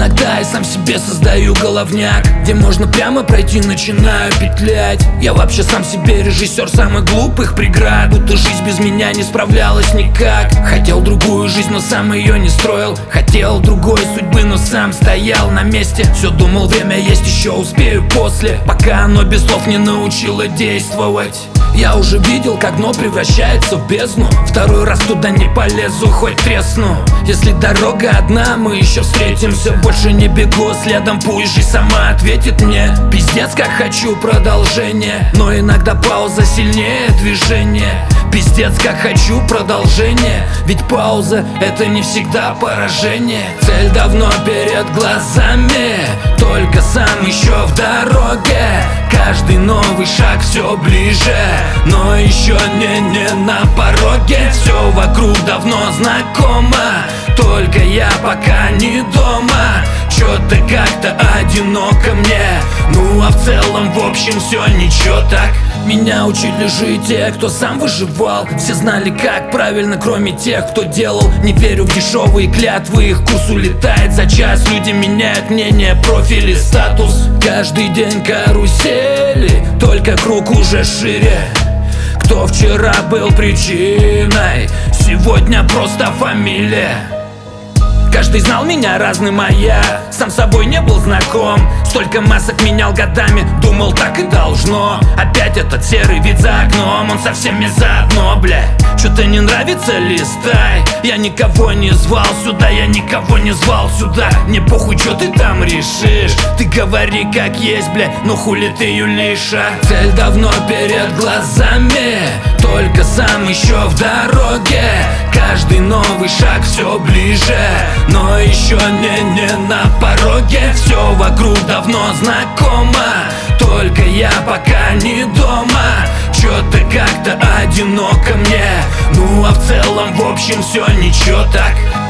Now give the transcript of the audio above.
Иногда я сам себе создаю головняк, где можно прямо пройти, начинаю петлять. Я вообще сам себе режиссер самых глупых преград, будто жизнь без меня не справлялась никак. Хотел другую жизнь, но сам ее не строил. Хотел другой судьбы, но сам стоял на месте. Все думал, время есть, еще успею после, пока оно без слов не научило действовать. Я уже видел, как дно превращается в бездну. Второй раз туда не полезу, хоть тресну. Если дорога одна, мы еще встретимся. Больше не бегу следом, пусть жизнь сама ответит мне. Пиздец, как хочу продолжение, но иногда пауза сильнее движения. Пиздец, как хочу продолжение, ведь пауза — это не всегда поражение. Цель давно перед глазами, только сам еще в дороге. Каждый новый шаг все ближе, но еще не на пороге. Все вокруг давно знакомо, только я пока не дома. Чё-то как-то одиноко мне, ну а в целом в общем все ничего так. Меня учили жить те, кто сам выживал. Все знали, как правильно, кроме тех, кто делал. Не верю в дешевые клятвы, их курс улетает за час. Люди меняют мнение, профили, статус. Каждый день карусели, только круг уже шире. Кто вчера был причиной, сегодня просто фамилия. Каждый знал меня разным, а я сам собой не был знаком. Столько масок менял годами, думал, так и должно. Опять этот серый вид за окном, он со всеми заодно, бля. Чё-то не нравится, листай. Я никого не звал сюда, я никого не звал сюда. Мне похуй, чё ты там решишь. Ты говори как есть, бля, но хули ты юлиша. Цель давно перед глазами, только сам еще в дороге. Каждый новый шаг все ближе, но еще не на пороге. Все вокруг давно знакомо, только я пока не дома. Чё-то как-то одиноко мне, ну а в целом в общем все ничего так.